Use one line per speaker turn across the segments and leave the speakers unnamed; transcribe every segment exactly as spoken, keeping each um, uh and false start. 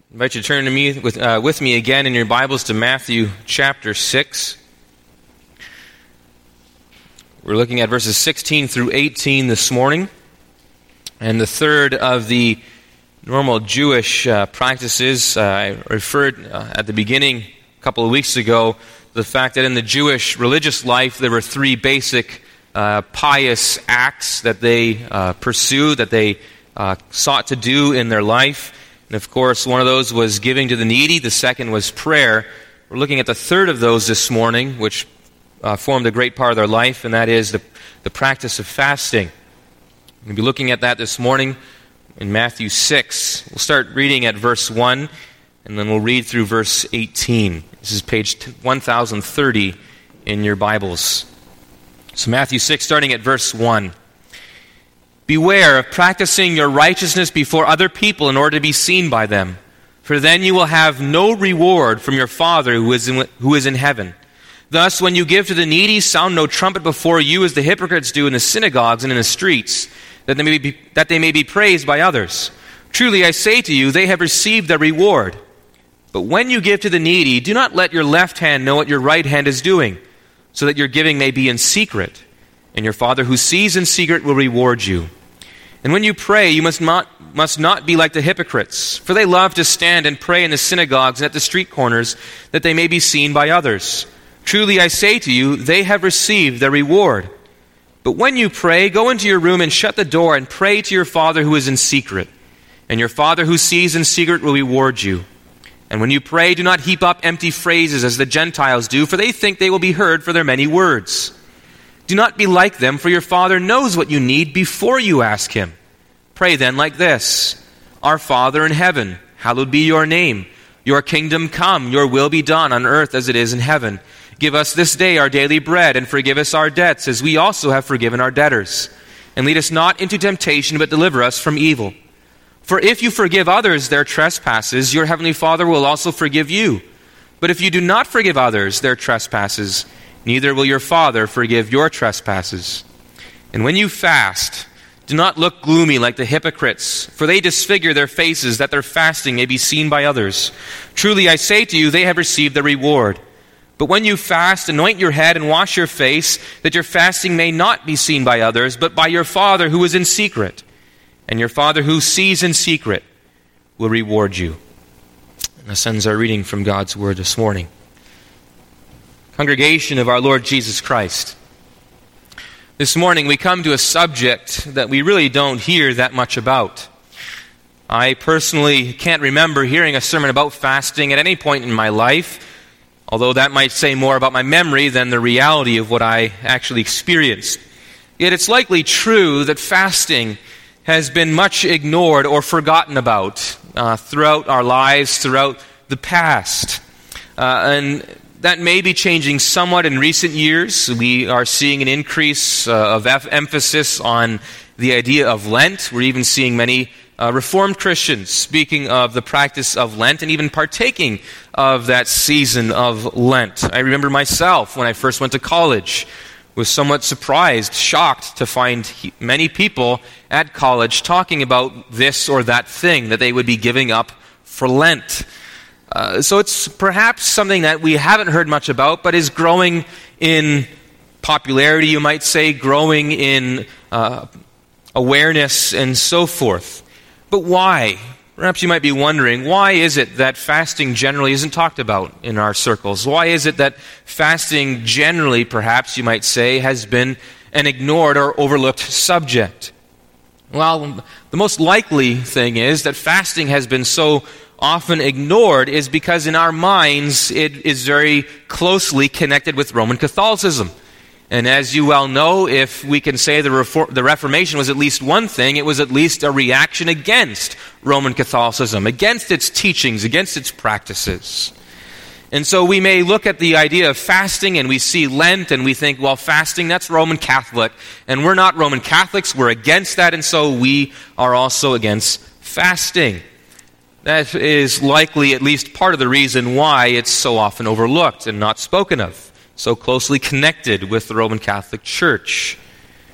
I invite you to turn to me with, uh, with me again in your Bibles to Matthew chapter six. We're looking at verses sixteen through eighteen this morning. And the third of the normal Jewish uh, practices, uh, I referred uh, at the beginning a couple of weeks ago to the fact that in the Jewish religious life there were three basic uh, pious acts that they uh, pursued, that they uh, sought to do in their life. And of course, one of those was giving to the needy. The second was prayer. We're looking at the third of those this morning, which uh, formed a great part of their life, and that is the, the practice of fasting. We'll be looking at that this morning in Matthew six. We'll start reading at verse one, and then we'll read through verse eighteen. This is page one thousand thirty in your Bibles. So Matthew six, starting at verse one. Beware of practicing your righteousness before other people in order to be seen by them, for then you will have no reward from your Father who is in, who is in heaven. Thus, when you give to the needy, sound no trumpet before you as the hypocrites do in the synagogues and in the streets, that they may be, that they may be praised by others. Truly, I say to you, they have received their reward. But when you give to the needy, do not let your left hand know what your right hand is doing, so that your giving may be in secret, and your Father who sees in secret will reward you. And when you pray, you must not, must not be like the hypocrites, for they love to stand and pray in the synagogues and at the street corners, that they may be seen by others. Truly, I say to you, they have received their reward. But when you pray, go into your room and shut the door and pray to your Father who is in secret. And your Father who sees in secret will reward you. And when you pray, do not heap up empty phrases as the Gentiles do, for they think they will be heard for their many words. Do not be like them, for your Father knows what you need before you ask Him. Pray then like this: Our Father in heaven, hallowed be your name. Your kingdom come, your will be done on earth as it is in heaven. Give us this day our daily bread, and forgive us our debts, as we also have forgiven our debtors. And lead us not into temptation, but deliver us from evil. For if you forgive others their trespasses, your heavenly Father will also forgive you. But if you do not forgive others their trespasses, neither will your Father forgive your trespasses. And when you fast, do not look gloomy like the hypocrites, for they disfigure their faces, that their fasting may be seen by others. Truly I say to you, they have received their reward. But when you fast, anoint your head and wash your face, that your fasting may not be seen by others, but by your Father who is in secret. And your Father who sees in secret will reward you. And this ends our reading from God's Word this morning. Congregation of our Lord Jesus Christ, this morning we come to a subject that we really don't hear that much about. I personally can't remember hearing a sermon about fasting at any point in my life, although that might say more about my memory than the reality of what I actually experienced. Yet it's likely true that fasting has been much ignored or forgotten about uh, throughout our lives, throughout the past. Uh, and that may be changing somewhat in recent years. We are seeing an increase uh, of f- emphasis on the idea of Lent. We're even seeing many uh, Reformed Christians speaking of the practice of Lent and even partaking of that season of Lent. I remember myself when I first went to college, was somewhat surprised, shocked to find he- many people at college talking about this or that thing that they would be giving up for Lent. Uh, so it's perhaps something that we haven't heard much about, but is growing in popularity, you might say, growing in uh, awareness and so forth. But why? Perhaps you might be wondering, why is it that fasting generally isn't talked about in our circles? Why is it that fasting generally, perhaps you might say, has been an ignored or overlooked subject? Well, the most likely thing is that fasting has been so often ignored is because in our minds it is very closely connected with Roman Catholicism. And as you well know, if we can say the, Refor- the Reformation was at least one thing, it was at least a reaction against Roman Catholicism, against its teachings, against its practices. And so we may look at the idea of fasting and we see Lent and we think, well, fasting, that's Roman Catholic. And we're not Roman Catholics, we're against that, and so we are also against fasting. That is likely at least part of the reason why it's so often overlooked and not spoken of, so closely connected with the Roman Catholic Church.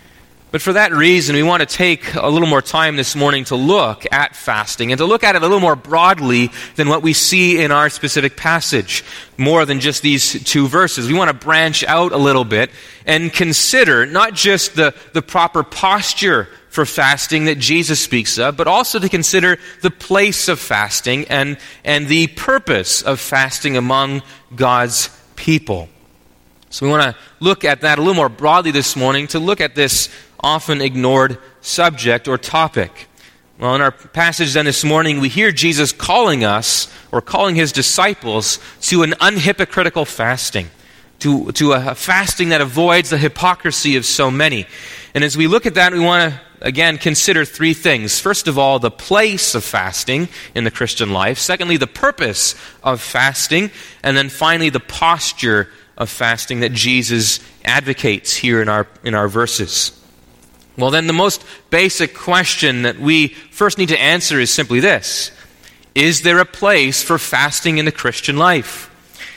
But for that reason, we want to take a little more time this morning to look at fasting and to look at it a little more broadly than what we see in our specific passage, more than just these two verses. We want to branch out a little bit and consider not just the, the proper posture for fasting that Jesus speaks of, but also to consider the place of fasting and, and the purpose of fasting among God's people. So we want to look at that a little more broadly this morning, to look at this often ignored subject or topic. Well, in our passage then this morning, we hear Jesus calling us, or calling his disciples, to an unhypocritical fasting, to, to a fasting that avoids the hypocrisy of so many. And as we look at that, we want to, again, consider three things. First of all, the place of fasting in the Christian life. Secondly, the purpose of fasting. And then finally, the posture of fasting that Jesus advocates here in our in our verses. Well, then the most basic question that we first need to answer is simply this: is there a place for fasting in the Christian life?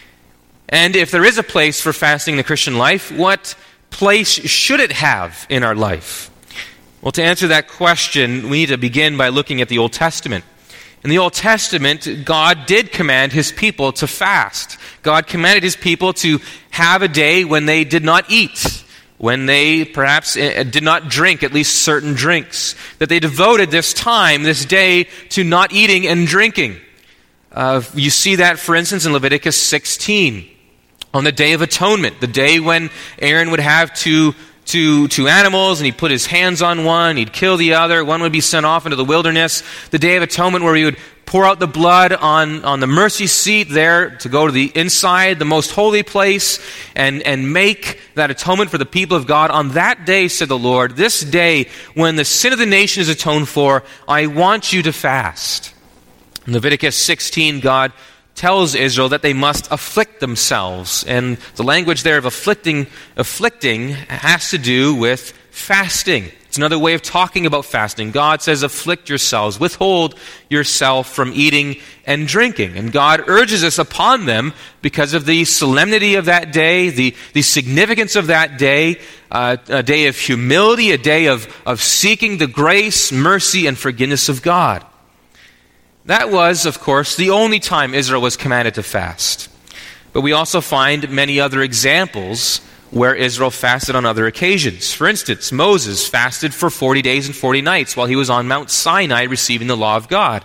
And if there is a place for fasting in the Christian life, what place should it have in our life? Well, to answer that question, we need to begin by looking at the Old Testament. In the Old Testament, God did command his people to fast. God commanded his people to have a day when they did not eat, when they perhaps did not drink at least certain drinks, that they devoted this time, this day, to not eating and drinking. Uh, you see that, for instance, in Leviticus sixteen, on the Day of Atonement, the day when Aaron would have two Two, two animals, and he'd put his hands on one, he'd kill the other, one would be sent off into the wilderness. The Day of Atonement, where he would pour out the blood on, on the mercy seat there to go to the inside, the most holy place, and, and make that atonement for the people of God. On that day, said the Lord, this day when the sin of the nation is atoned for, I want you to fast. In Leviticus sixteen, God tells Israel that they must afflict themselves. And the language there of afflicting, afflicting has to do with fasting. It's another way of talking about fasting. God says, afflict yourselves, withhold yourself from eating and drinking. And God urges us upon them because of the solemnity of that day, the, the significance of that day, uh, a day of humility, a day of, of seeking the grace, mercy, and forgiveness of God. That was, of course, the only time Israel was commanded to fast. But we also find many other examples where Israel fasted on other occasions. For instance, Moses fasted for forty days and forty nights while he was on Mount Sinai receiving the law of God.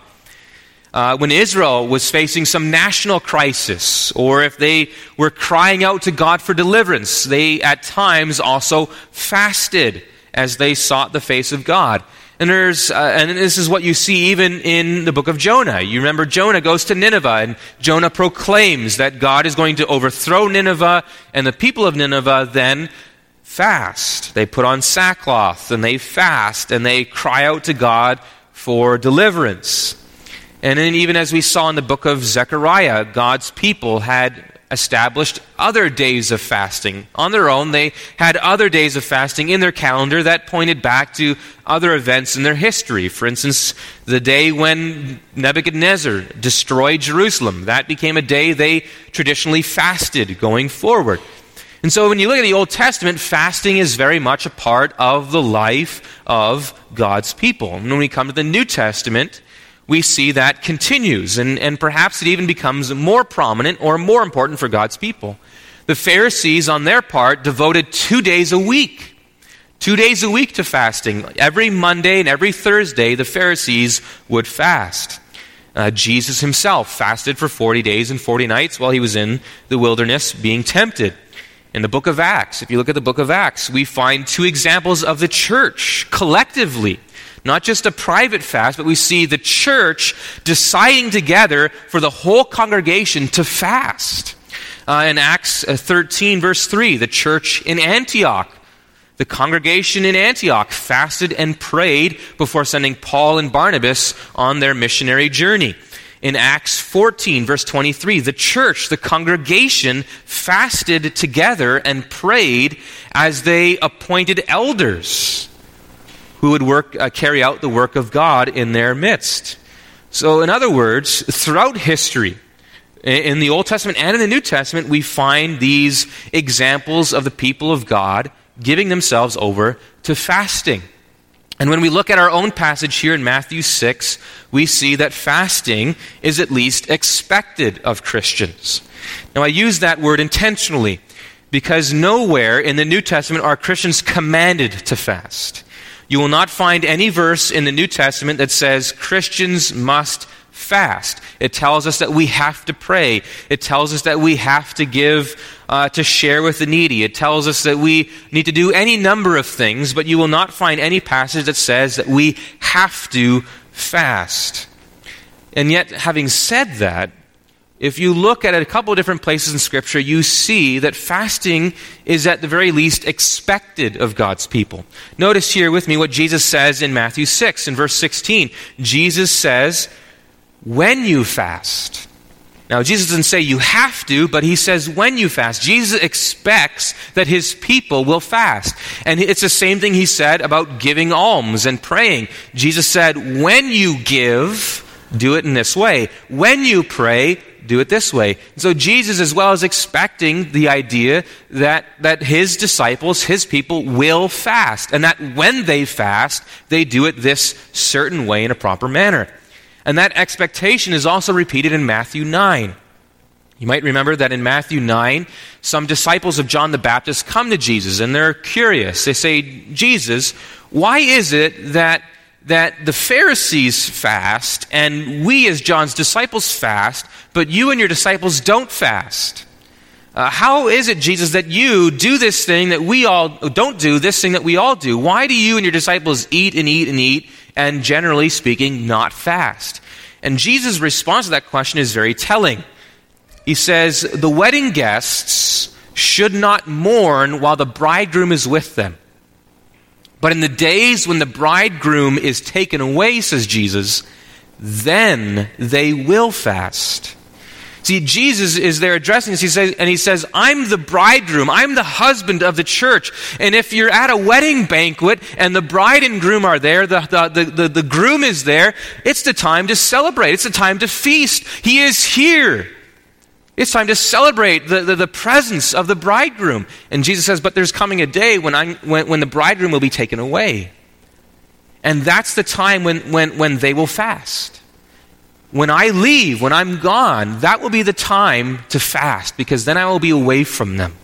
Uh, when Israel was facing some national crisis, or if they were crying out to God for deliverance, they at times also fasted as they sought the face of God. And there's, uh, and this is what you see even in the book of Jonah. You remember Jonah goes to Nineveh, and Jonah proclaims that God is going to overthrow Nineveh, and the people of Nineveh then fast. They put on sackcloth, and they fast, and they cry out to God for deliverance. And then even as we saw in the book of Zechariah, God's people had established other days of fasting. On their own, they had other days of fasting in their calendar that pointed back to other events in their history. For instance, the day when Nebuchadnezzar destroyed Jerusalem. That became a day they traditionally fasted going forward. And so when you look at the Old Testament, fasting is very much a part of the life of God's people. And when we come to the New Testament, we see that continues, and, and perhaps it even becomes more prominent or more important for God's people. The Pharisees, on their part, devoted two days a week, two days a week to fasting. Every Monday and every Thursday, the Pharisees would fast. Uh, Jesus himself fasted for forty days and forty nights while he was in the wilderness being tempted. In the book of Acts, if you look at the book of Acts, we find two examples of the church collectively. Not just a private fast, but we see the church deciding together for the whole congregation to fast. Uh, in Acts thirteen, verse three, the church in Antioch, the congregation in Antioch fasted and prayed before sending Paul and Barnabas on their missionary journey. In Acts fourteen, verse twenty-three, the church, the congregation, fasted together and prayed as they appointed elders who would work, uh, carry out the work of God in their midst. So, in other words, throughout history, in the Old Testament and in the New Testament, we find these examples of the people of God giving themselves over to fasting. And when we look at our own passage here in Matthew six, we see that fasting is at least expected of Christians. Now, I use that word intentionally because nowhere in the New Testament are Christians commanded to fast. You will not find any verse in the New Testament that says Christians must fast. It tells us that we have to pray. It tells us that we have to give, uh, to share with the needy. It tells us that we need to do any number of things, but you will not find any passage that says that we have to fast. And yet, having said that, if you look at a couple of different places in Scripture, you see that fasting is at the very least expected of God's people. Notice here with me what Jesus says in Matthew six, in verse sixteen. Jesus says, when you fast. Now, Jesus doesn't say you have to, but he says when you fast. Jesus expects that his people will fast. And it's the same thing he said about giving alms and praying. Jesus said, when you give, do it in this way. When you pray, do it this way. And so Jesus as well is expecting the idea that, that his disciples, his people, will fast. And that when they fast, they do it this certain way in a proper manner. And that expectation is also repeated in Matthew nine. You might remember that in Matthew nine, some disciples of John the Baptist come to Jesus and they're curious. They say, Jesus, why is it that, that the Pharisees fast and we as John's disciples fast, but you and your disciples don't fast? Uh, how is it, Jesus, that you do this thing that we all don't do, this thing that we all do? Why do you and your disciples eat and eat and eat and generally speaking not fast? And Jesus' response to that question is very telling. He says, the wedding guests should not mourn while the bridegroom is with them. But in the days when the bridegroom is taken away, says Jesus, then they will fast. See, Jesus is there addressing this. He says, and he says, I'm the bridegroom. I'm the husband of the church. And if you're at a wedding banquet and the bride and groom are there, the, the, the, the, the groom is there, it's the time to celebrate. It's the time to feast. He is here. It's time to celebrate the, the, the presence of the bridegroom. And Jesus says, but there's coming a day when, I, when, when the bridegroom will be taken away. And that's the time when, when, when they will fast. When I leave, when I'm gone, that will be the time to fast, because then I will be away from them.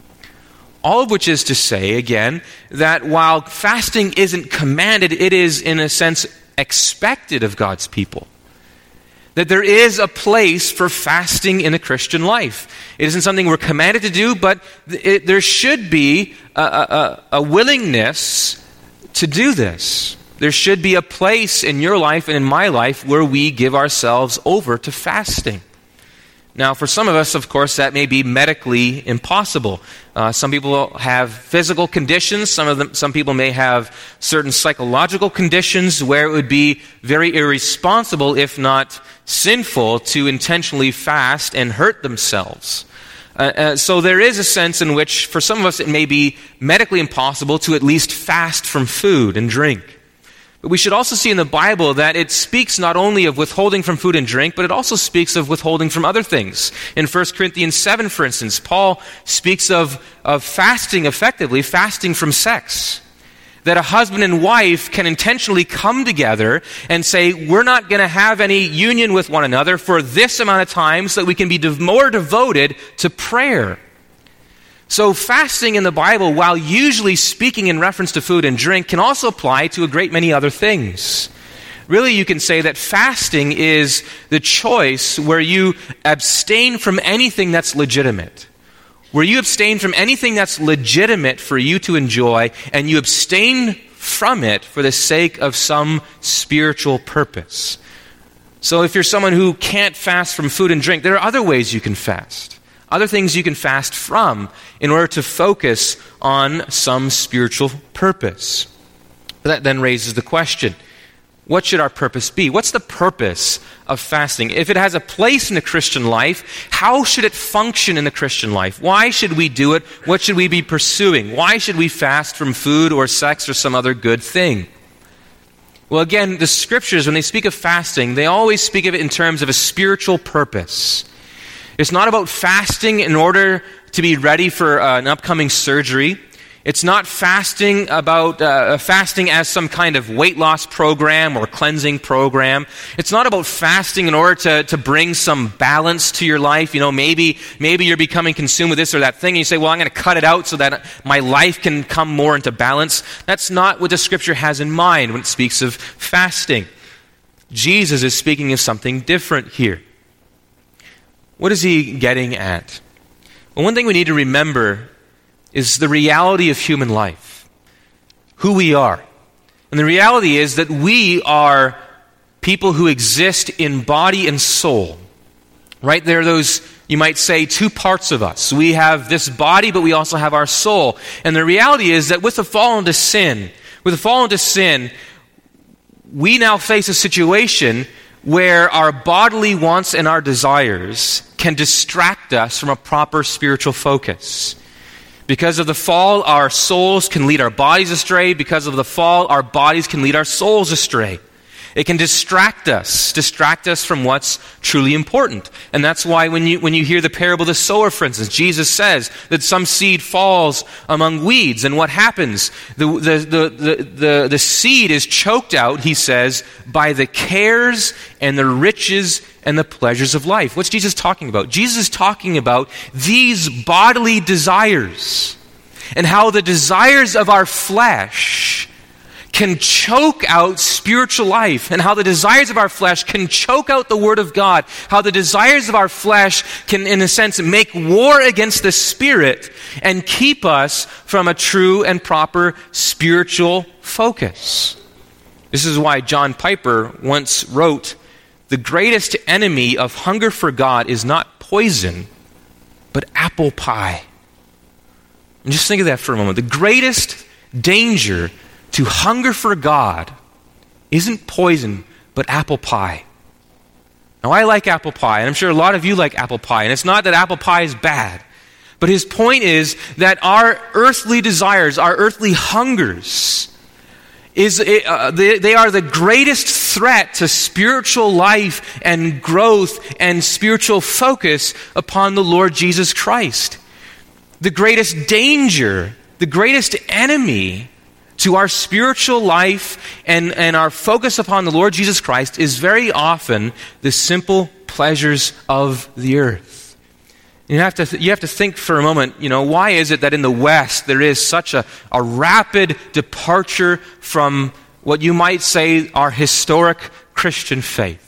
All of which is to say, again, that while fasting isn't commanded, it is, in a sense, expected of God's people. That there is a place for fasting in the Christian life. It isn't something we're commanded to do, but it, there should be a, a, a willingness to do this. There should be a place in your life and in my life where we give ourselves over to fasting. Now, for some of us, of course, that may be medically impossible. Uh, some people have physical conditions. Some of them, some people may have certain psychological conditions where it would be very irresponsible, if not sinful, to intentionally fast and hurt themselves. Uh, uh, so there is a sense in which, for some of us, it may be medically impossible to at least fast from food and drink. But we should also see in the Bible that it speaks not only of withholding from food and drink, but it also speaks of withholding from other things. In First Corinthians seven, for instance, Paul speaks of, of fasting effectively, fasting from sex. That a husband and wife can intentionally come together and say, we're not going to have any union with one another for this amount of time so that we can be de- more devoted to prayer. So fasting in the Bible, while usually speaking in reference to food and drink, can also apply to a great many other things. Really, you can say that fasting is the choice where you abstain from anything that's legitimate. Where you abstain from anything that's legitimate for you to enjoy, and you abstain from it for the sake of some spiritual purpose. So if you're someone who can't fast from food and drink, there are other ways you can fast. Other things you can fast from in order to focus on some spiritual purpose. That then raises the question, what should our purpose be? What's the purpose of fasting? If it has a place in the Christian life, how should it function in the Christian life? Why should we do it? What should we be pursuing? Why should we fast from food or sex or some other good thing? Well, again, the Scriptures, when they speak of fasting, they always speak of it in terms of a spiritual purpose. It's not about fasting in order to be ready for uh, an upcoming surgery. It's not fasting about uh, fasting as some kind of weight loss program or cleansing program. It's not about fasting in order to, to bring some balance to your life. You know, maybe maybe you're becoming consumed with this or that thing, and you say, well, I'm going to cut it out so that my life can come more into balance. That's not what the Scripture has in mind when it speaks of fasting. Jesus is speaking of something different here. What is he getting at? Well, one thing we need to remember is the reality of human life, who we are. And the reality is that we are people who exist in body and soul. Right? There are those, you might say, two parts of us. We have this body, but we also have our soul. And the reality is that with the fall into sin, with the fall into sin, we now face a situation where our bodily wants and our desires can distract us from a proper spiritual focus. Because of the fall, our souls can lead our bodies astray. Because of the fall, our bodies can lead our souls astray. It can distract us, distract us from what's truly important. And that's why when you when you hear the parable of the sower, for instance, Jesus says that some seed falls among weeds. And what happens? The, the, the, the, the, the seed is choked out, he says, by the cares and the riches and the pleasures of life. What's Jesus talking about? Jesus is talking about these bodily desires and how the desires of our flesh can choke out spiritual life, and how the desires of our flesh can choke out the Word of God, how the desires of our flesh can, in a sense, make war against the Spirit and keep us from a true and proper spiritual focus. This is why John Piper once wrote, "The greatest enemy of hunger for God is not poison, but apple pie." And just think of that for a moment. The greatest danger to hunger for God isn't poison, but apple pie. Now, I like apple pie, and I'm sure a lot of you like apple pie, and it's not that apple pie is bad. But his point is that our earthly desires, our earthly hungers, is uh, they, they are the greatest threat to spiritual life and growth and spiritual focus upon the Lord Jesus Christ. The greatest danger, the greatest enemy to our spiritual life and, and our focus upon the Lord Jesus Christ is very often the simple pleasures of the earth. You have to th- you have to think for a moment, you know, why is it that in the West there is such a, a rapid departure from what you might say our historic Christian faith?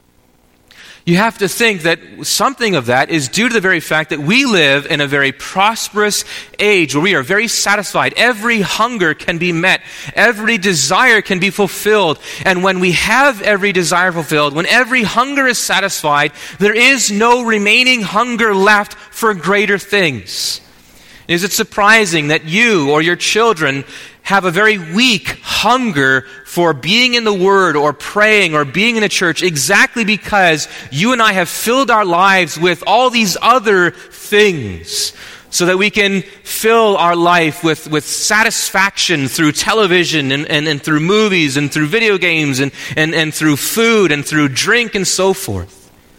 You have to think that something of that is due to the very fact that we live in a very prosperous age where we are very satisfied. Every hunger can be met. Every desire can be fulfilled. And when we have every desire fulfilled, when every hunger is satisfied, there is no remaining hunger left for greater things. Is it surprising that you or your children have a very weak hunger for being in the Word or praying or being in a church exactly because you and I have filled our lives with all these other things so that we can fill our life with, with satisfaction through television and, and, and through movies and through video games and, and, and through food and through drink and so forth?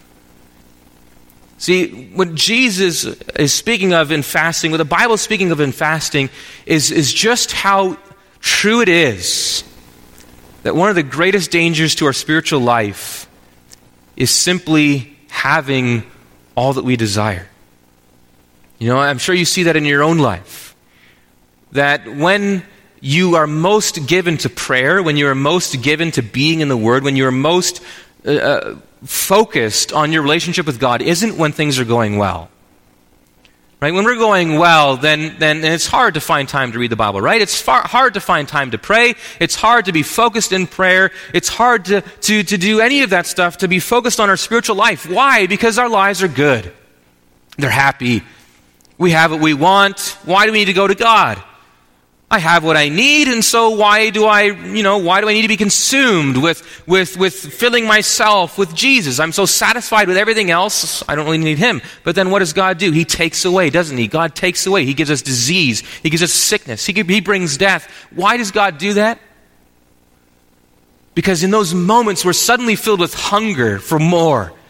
See, what Jesus is speaking of in fasting, what the Bible is speaking of in fasting, is, is just how true it is that one of the greatest dangers to our spiritual life is simply having all that we desire. You know, I'm sure you see that in your own life. That when you are most given to prayer, when you are most given to being in the Word, when you are most uh, focused on your relationship with God isn't when things are going well. Right? When we're going well, then, then it's hard to find time to read the Bible, right? It's far, hard to find time to pray. It's hard to be focused in prayer. It's hard to, to, to do any of that stuff, to be focused on our spiritual life. Why? Because our lives are good. They're happy. We have what we want. Why do we need to go to God? I have what I need, and so why do I, you know, why do I need to be consumed with, with, with filling myself with Jesus? I'm so satisfied with everything else, I don't really need Him. But then what does God do? He takes away, doesn't He? God takes away. He gives us disease. He gives us sickness. He, he brings death. Why does God do that? Because in those moments we're suddenly filled with hunger for more.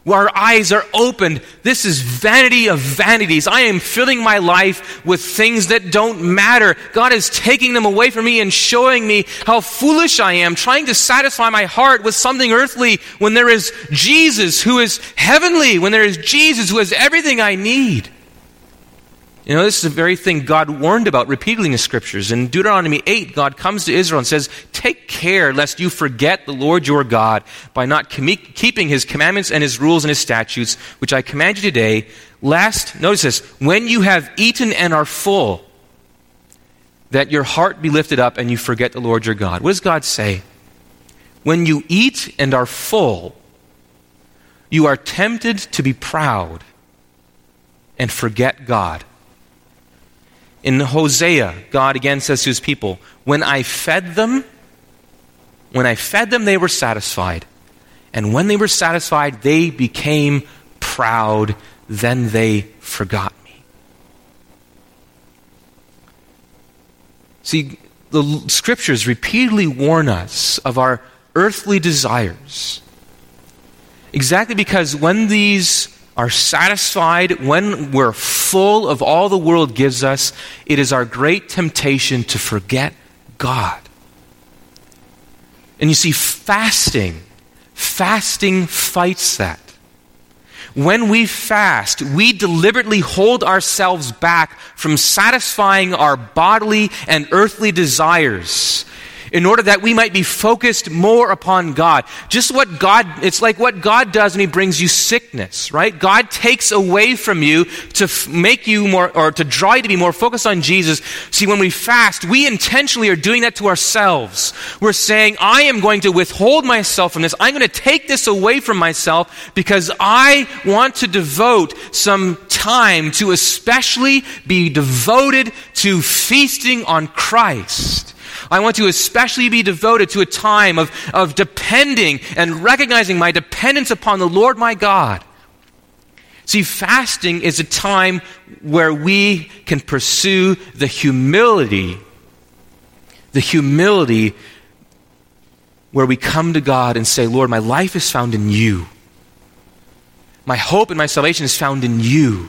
Our eyes are opened. This is vanity of vanities. I am filling my life with things that don't matter. God is taking them away from me and showing me how foolish I am, trying to satisfy my heart with something earthly when there is Jesus who is heavenly, when there is Jesus who has everything I need. You know, this is the very thing God warned about repeatedly in the Scriptures. In Deuteronomy eight, God comes to Israel and says, take care lest you forget the Lord your God by not com- keeping his commandments and his rules and his statutes, which I command you today, lest, notice this, when you have eaten and are full, that your heart be lifted up and you forget the Lord your God. What does God say? When you eat and are full, you are tempted to be proud and forget God. In Hosea, God again says to his people, when I fed them, when I fed them, they were satisfied. And when they were satisfied, they became proud. Then they forgot me. See, the Scriptures repeatedly warn us of our earthly desires. Exactly because when these are satisfied, when we're full of all the world gives us, it is our great temptation to forget God. And you see, fasting, fasting fights that. When we fast, we deliberately hold ourselves back from satisfying our bodily and earthly desires in order that we might be focused more upon God. Just what God, it's like what God does when he brings you sickness, right? God takes away from you to f- make you more, or to draw you to be more focused on Jesus. See, when we fast, we intentionally are doing that to ourselves. We're saying, I am going to withhold myself from this. I'm going to take this away from myself because I want to devote some time to especially be devoted to feasting on Christ. I want to especially be devoted to a time of, of depending and recognizing my dependence upon the Lord my God. See, fasting is a time where we can pursue the humility, the humility where we come to God and say, Lord, my life is found in you. My hope and my salvation is found in you.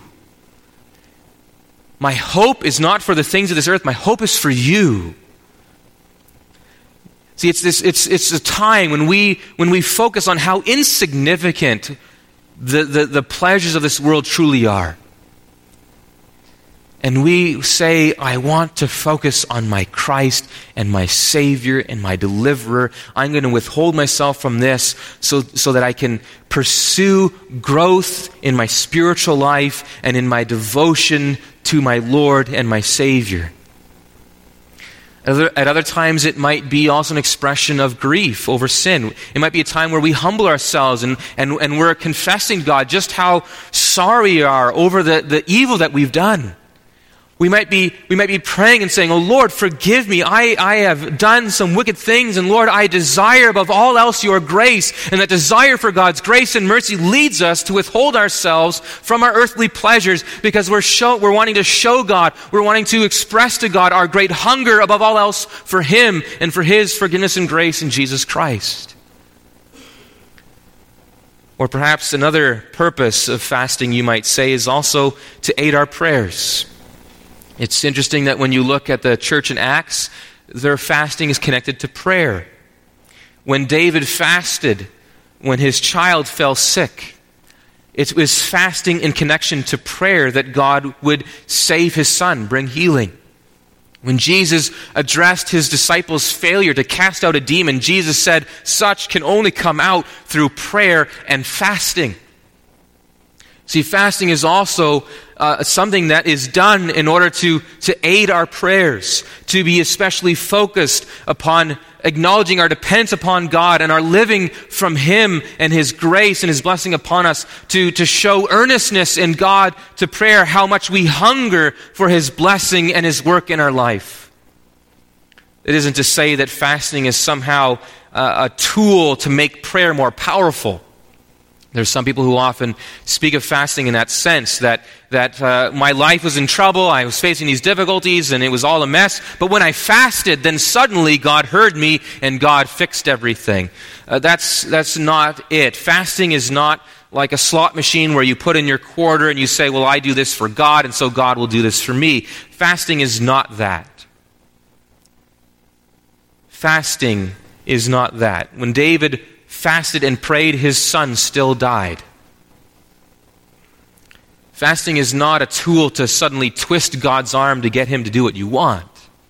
My hope is not for the things of this earth. My hope is for you. See, it's this. It's it's a time when we when we focus on how insignificant the, the, the pleasures of this world truly are. And we say, I want to focus on my Christ and my Savior and my Deliverer. I'm going to withhold myself from this so, so that I can pursue growth in my spiritual life and in my devotion to my Lord and my Savior. At other, at other times, it might be also an expression of grief over sin. It might be a time where we humble ourselves and, and, and we're confessing God just how sorry we are over the, the evil that we've done. We might be we might be praying and saying, oh Lord, forgive me. I, I have done some wicked things, and Lord, I desire above all else your grace. And that desire for God's grace and mercy leads us to withhold ourselves from our earthly pleasures because we're show, we're wanting to show God, we're wanting to express to God our great hunger above all else for Him and for His forgiveness and grace in Jesus Christ. Or perhaps another purpose of fasting, you might say, is also to aid our prayers. It's interesting that when you look at the church in Acts, their fasting is connected to prayer. When David fasted, when his child fell sick, it was fasting in connection to prayer that God would save his son, bring healing. When Jesus addressed his disciples' failure to cast out a demon, Jesus said, such can only come out through prayer and fasting. See, fasting is also uh, something that is done in order to, to aid our prayers, to be especially focused upon acknowledging our dependence upon God and our living from Him and His grace and His blessing upon us, to, to show earnestness in God to prayer, how much we hunger for His blessing and His work in our life. It isn't to say that fasting is somehow uh, a tool to make prayer more powerful. There's some people who often speak of fasting in that sense, that that uh, my life was in trouble, I was facing these difficulties, and it was all a mess. But when I fasted, then suddenly God heard me and God fixed everything. Uh, that's that's not it. Fasting is not like a slot machine where you put in your quarter and you say, well, I do this for God, and so God will do this for me. Fasting is not that. Fasting is not that. When David fasted and prayed, his son still died. Fasting is not a tool to suddenly twist God's arm to get him to do what you want.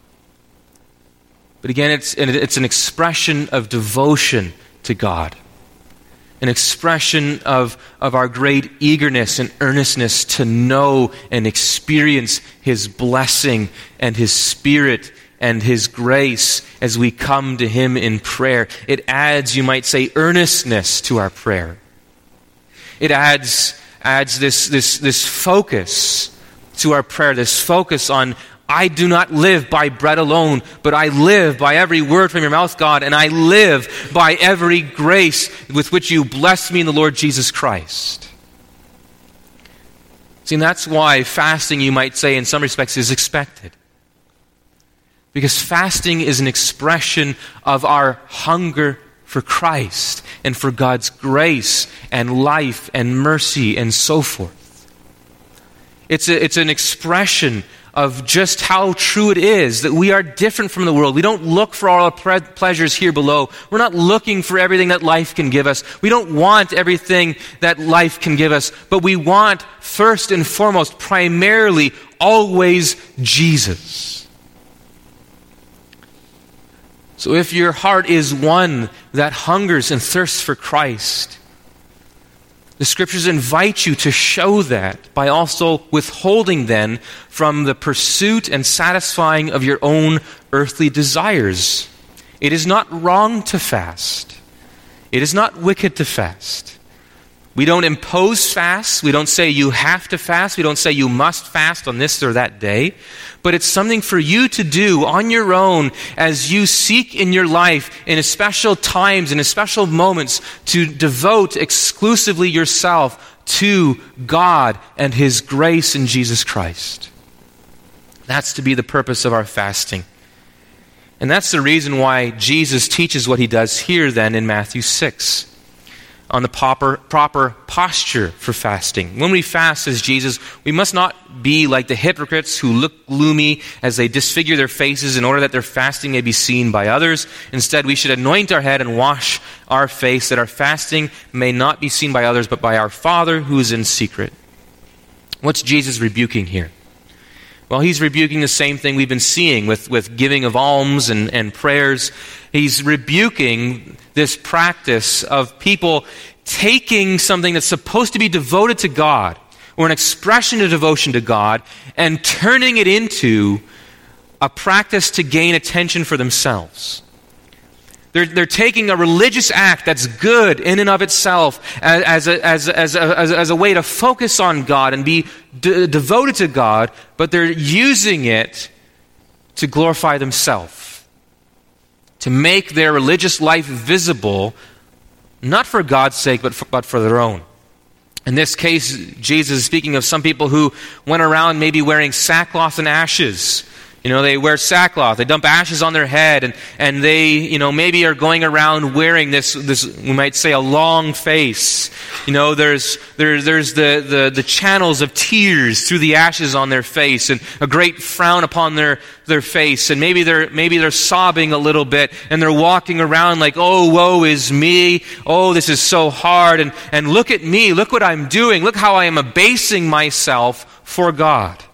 But again, it's, it's an expression of devotion to God. An expression of, of our great eagerness and earnestness to know and experience His blessing and His Spirit and His grace as we come to Him in prayer. It adds, you might say, earnestness to our prayer. It adds, adds this, this, this focus to our prayer, this focus on, I do not live by bread alone, but I live by every word from your mouth, God, and I live by every grace with which you bless me in the Lord Jesus Christ. See, and that's why fasting, you might say, in some respects, is expected. Because fasting is an expression of our hunger for Christ and for God's grace and life and mercy and so forth. It's a, it's an expression of just how true it is that we are different from the world. We don't look for all our pre- pleasures here below. We're not looking for everything that life can give us. We don't want everything that life can give us. But we want, first and foremost, primarily, always Jesus. So if your heart is one that hungers and thirsts for Christ, the Scriptures invite you to show that by also withholding then from the pursuit and satisfying of your own earthly desires. It is not wrong to fast. It is not wicked to fast. We don't impose fasts. We don't say you have to fast. We don't say you must fast on this or that day. But it's something for you to do on your own as you seek in your life in special times and in special moments to devote exclusively yourself to God and His grace in Jesus Christ. That's to be the purpose of our fasting. And that's the reason why Jesus teaches what He does here then in Matthew six. On the proper, proper posture for fasting. When we fast as Jesus, we must not be like the hypocrites who look gloomy as they disfigure their faces in order that their fasting may be seen by others. Instead, we should anoint our head and wash our face that our fasting may not be seen by others but by our Father who is in secret. What's Jesus rebuking here? Well, He's rebuking the same thing we've been seeing with, with giving of alms and, and prayers. He's rebuking this practice of people taking something that's supposed to be devoted to God, or an expression of devotion to God, and turning it into a practice to gain attention for themselves. They're, they're taking a religious act that's good in and of itself as, as, a, as, a, as, a, as, a, as a way to focus on God and be de- devoted to God, but they're using it to glorify themselves, to make their religious life visible, not for God's sake, but for, but for their own. In this case, Jesus is speaking of some people who went around maybe wearing sackcloth and ashes. You know, they wear sackcloth, they dump ashes on their head, and, and they, you know, maybe are going around wearing this, this, we might say, a long face. You know, there's, there, there's the, the, the channels of tears through the ashes on their face, and a great frown upon their, their face, and maybe they're, maybe they're sobbing a little bit, and they're walking around like, oh, woe is me, oh, this is so hard, and, and look at me, look what I'm doing, look how I am abasing myself for God.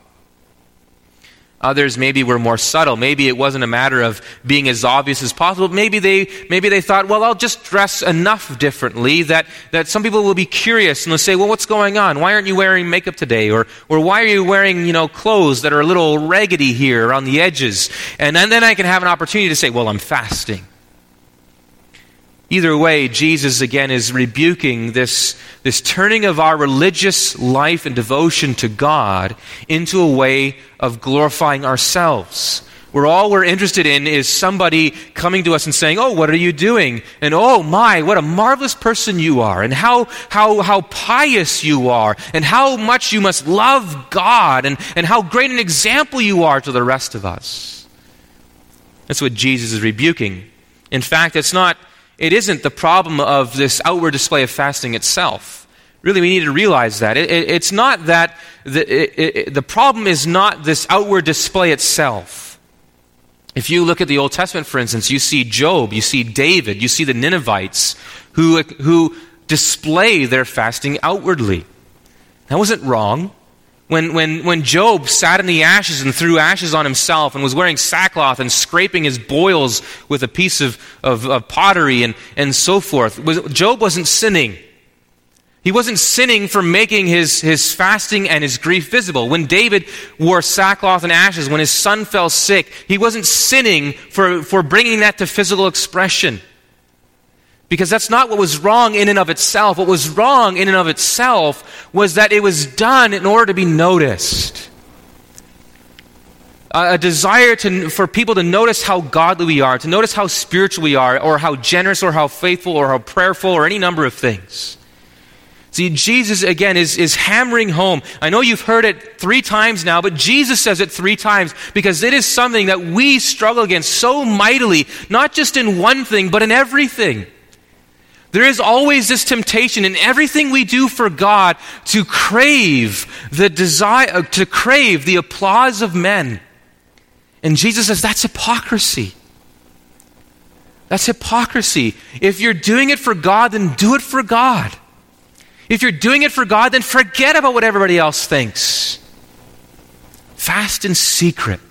Others maybe were more subtle. Maybe it wasn't a matter of being as obvious as possible. Maybe they maybe they thought, well, I'll just dress enough differently that, that some people will be curious and they'll say, well, what's going on? Why aren't you wearing makeup today? Or or why are you wearing, you know, clothes that are a little raggedy here around the edges? And then, then I can have an opportunity to say, well, I'm fasting. Either way, Jesus again is rebuking this, this turning of our religious life and devotion to God into a way of glorifying ourselves. Where all we're interested in is somebody coming to us and saying, oh, what are you doing? And oh my, what a marvelous person you are. And how how how pious you are. And how much you must love God. And, and how great an example you are to the rest of us. That's what Jesus is rebuking. In fact, it's not It isn't the problem of this outward display of fasting itself. Really, we need to realize that. It, it, it's not that, the, it, it, the problem is not this outward display itself. If you look at the Old Testament, for instance, you see Job, you see David, you see the Ninevites who, who display their fasting outwardly. That wasn't wrong. When, when, when Job sat in the ashes and threw ashes on himself and was wearing sackcloth and scraping his boils with a piece of, of, of pottery and, and so forth, was, Job wasn't sinning. He wasn't sinning for making his, his fasting and his grief visible. When David wore sackcloth and ashes, when his son fell sick, he wasn't sinning for, for bringing that to physical expression. Because that's not what was wrong in and of itself. What was wrong in and of itself was that it was done in order to be noticed. A, a desire to, for people to notice how godly we are, to notice how spiritual we are, or how generous, or how faithful, or how prayerful, or any number of things. See, Jesus, again, is, is hammering home. I know you've heard it three times now, but Jesus says it three times because it is something that we struggle against so mightily, not just in one thing, but in everything. There is always this temptation in everything we do for God to crave the desire, to crave the applause of men. And Jesus says that's hypocrisy. That's hypocrisy. If you're doing it for God, then do it for God. If you're doing it for God, then forget about what everybody else thinks. Fast in secret.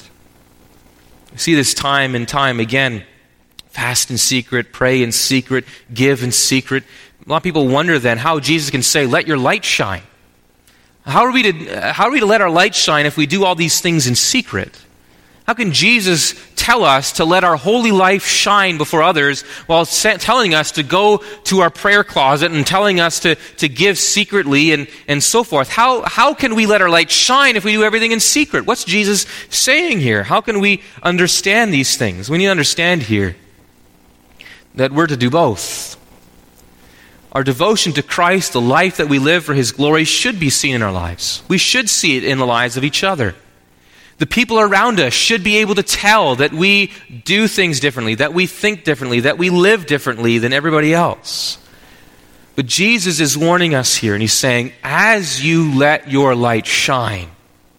We see this time and time again. Fast in secret, pray in secret, give in secret. A lot of people wonder then how Jesus can say, let your light shine. How are we to, how are we to let our light shine if we do all these things in secret? How can Jesus tell us to let our holy life shine before others while telling us to go to our prayer closet and telling us to, to give secretly and, and so forth? How, how can we let our light shine if we do everything in secret? What's Jesus saying here? How can we understand these things? We need to understand here that we're to do both. Our devotion to Christ, the life that we live for His glory, should be seen in our lives. We should see it in the lives of each other. The people around us should be able to tell that we do things differently, that we think differently, that we live differently than everybody else. But Jesus is warning us here, and He's saying, as you let your light shine,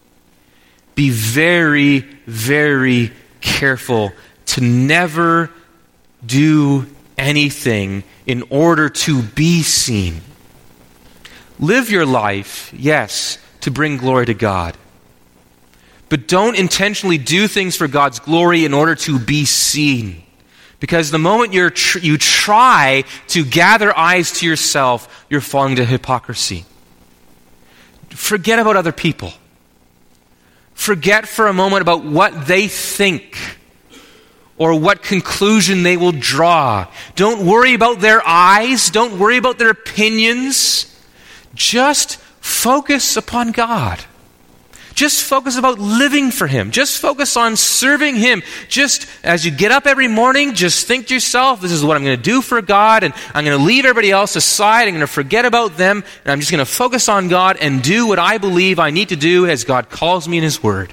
be very, very careful to never do anything in order to be seen. Live your life, yes, to bring glory to God. But don't intentionally do things for God's glory in order to be seen. Because the moment you're tr- you try to gather eyes to yourself, you're falling into hypocrisy. Forget about other people. Forget for a moment about what they think or what conclusion they will draw. Don't worry about their eyes. Don't worry about their opinions. Just focus upon God. Just focus about living for Him. Just focus on serving Him. Just as you get up every morning, just think to yourself, this is what I'm going to do for God, and I'm going to leave everybody else aside. I'm going to forget about them, and I'm just going to focus on God and do what I believe I need to do as God calls me in His Word.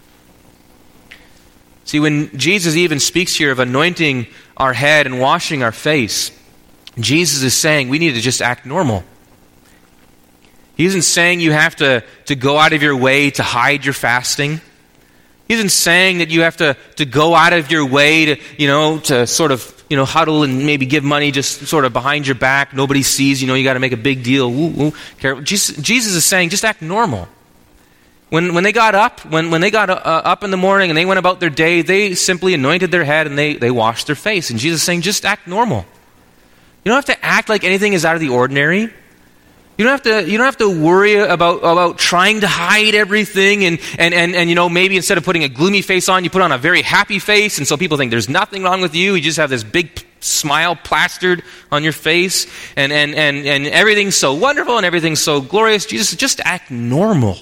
See, when Jesus even speaks here of anointing our head and washing our face, Jesus is saying we need to just act normal. He isn't saying you have to, to go out of your way to hide your fasting. He isn't saying that you have to, to go out of your way to, you know, to sort of, you know, huddle and maybe give money just sort of behind your back. Nobody sees, you know, you got to make a big deal. Ooh, ooh, careful. Jesus, Jesus is saying just act normal. When when they got up, when, when they got uh, up in the morning and they went about their day, they simply anointed their head and they, they washed their face. And Jesus is saying just act normal. You don't have to act like anything is out of the ordinary. You don't have to, you don't have to worry about, about trying to hide everything and, and, and, and, you know, maybe instead of putting a gloomy face on, you put on a very happy face, and so people think there's nothing wrong with you. You just have this big smile plastered on your face, and, and, and, and everything's so wonderful and everything's so glorious. Jesus, just act normal.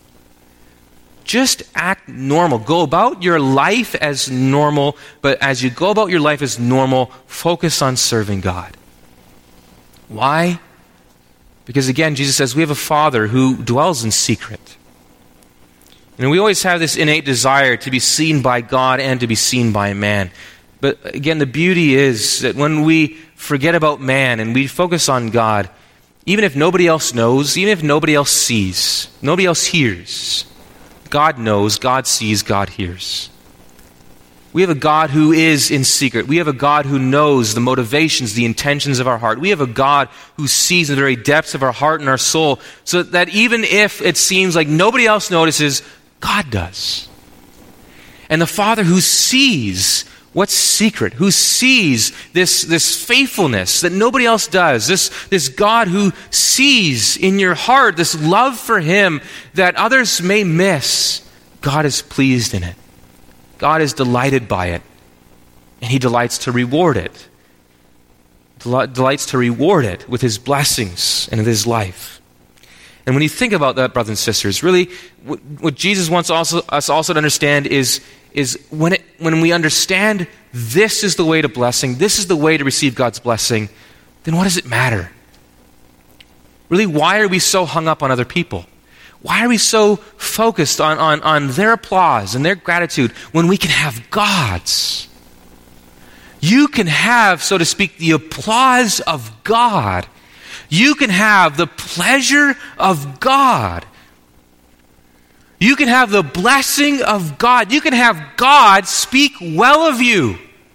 Just act normal. Go about your life as normal, but as you go about your life as normal, focus on serving God. Why? Because again, Jesus says we have a Father who dwells in secret. And we always have this innate desire to be seen by God and to be seen by man. But again, the beauty is that when we forget about man and we focus on God, Even if nobody else knows, even if nobody else sees, nobody else hears, God knows, God sees, God hears. We have a God who is in secret. We have a God who knows the motivations, the intentions of our heart. We have a God who sees the very depths of our heart and our soul, so that even if it seems like nobody else notices, God does. And the Father who sees what's secret, who sees this, this faithfulness that nobody else does, this, this God who sees in your heart this love for Him that others may miss, God is pleased in it. God is delighted by it, and He delights to reward it. Del- delights to reward it with His blessings and with His life. And when you think about that, brothers and sisters, really, what, what Jesus wants also, us also to understand is, is when, it, when we understand this is the way to blessing, this is the way to receive God's blessing, then what does it matter? Really, why are we so hung up on other people? Why are we so focused on, on, on their applause and their gratitude when we can have God's? You can have, so to speak, the applause of God. You can have the pleasure of God. You can have the blessing of God. You can have God speak well of you.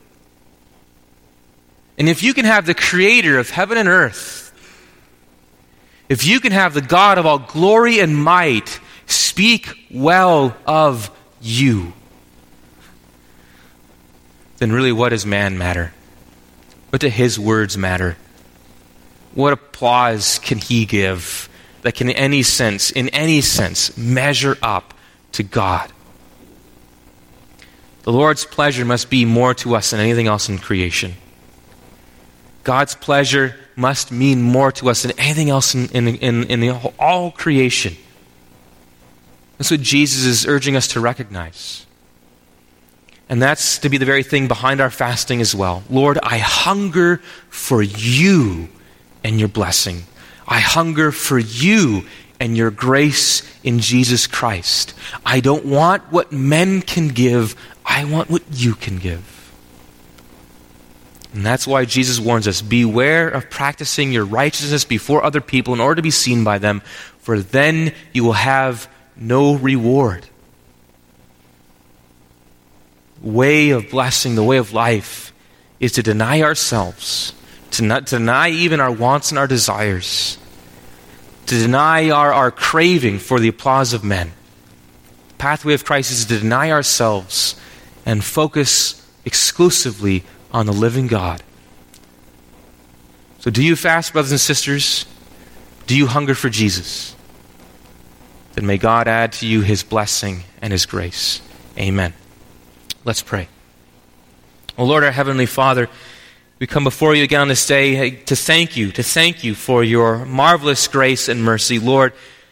And if you can have the Creator of heaven and earth, if you can have the God of all glory and might speak well of you, then really what does man matter? What do his words matter? What applause can he give that can in any sense, in any sense, measure up to God? The Lord's pleasure must be more to us than anything else in creation. God's pleasure must mean more to us than anything else in, in, in, in the whole, all creation. That's what Jesus is urging us to recognize. And that's to be the very thing behind our fasting as well. Lord, I hunger for you and your blessing. I hunger for you and your grace in Jesus Christ. I don't want what men can give. I want what you can give. And that's why Jesus warns us, beware of practicing your righteousness before other people in order to be seen by them, for then you will have no reward. The way of blessing, the way of life, is to deny ourselves, to not to deny even our wants and our desires, to deny our, our craving for the applause of men. The pathway of Christ is to deny ourselves and focus exclusively on the living God. So do you fast, brothers and sisters? Do you hunger for Jesus? Then may God add to you His blessing and His grace. Amen. Let's pray. Oh Lord, our Heavenly Father, we come before you again on this day to thank you, to thank you for your marvelous grace and mercy. Lord,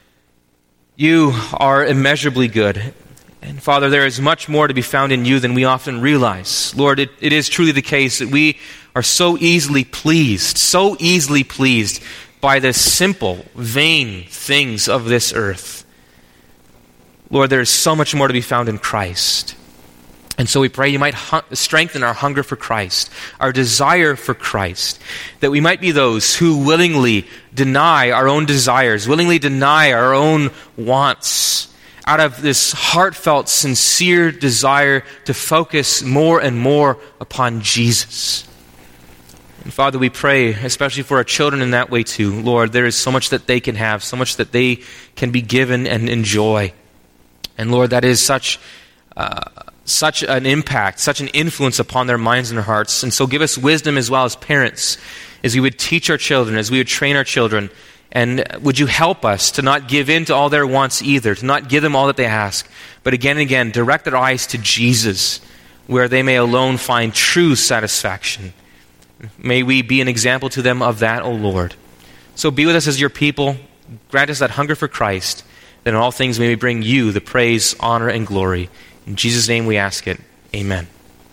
you are immeasurably good. And Father, there is much more to be found in you than we often realize. Lord, it, it is truly the case that we are so easily pleased, so easily pleased by the simple, vain things of this earth. Lord, there is so much more to be found in Christ. And so we pray you might hu- strengthen our hunger for Christ, our desire for Christ, that we might be those who willingly deny our own desires, willingly deny our own wants, out of this heartfelt, sincere desire to focus more and more upon Jesus. And Father, we pray, especially for our children in that way too. Lord, there is so much that they can have, so much that they can be given and enjoy. And Lord, that is such uh, such an impact, such an influence upon their minds and their hearts. And so give us wisdom as well as parents, as we would teach our children, as we would train our children. And would you help us to not give in to all their wants either, to not give them all that they ask, but again and again, direct their eyes to Jesus, where they may alone find true satisfaction. May we be an example to them of that, O Lord. So be with us as your people. Grant us that hunger for Christ, that in all things may we bring you the praise, honor, and glory. In Jesus' name we ask it. Amen.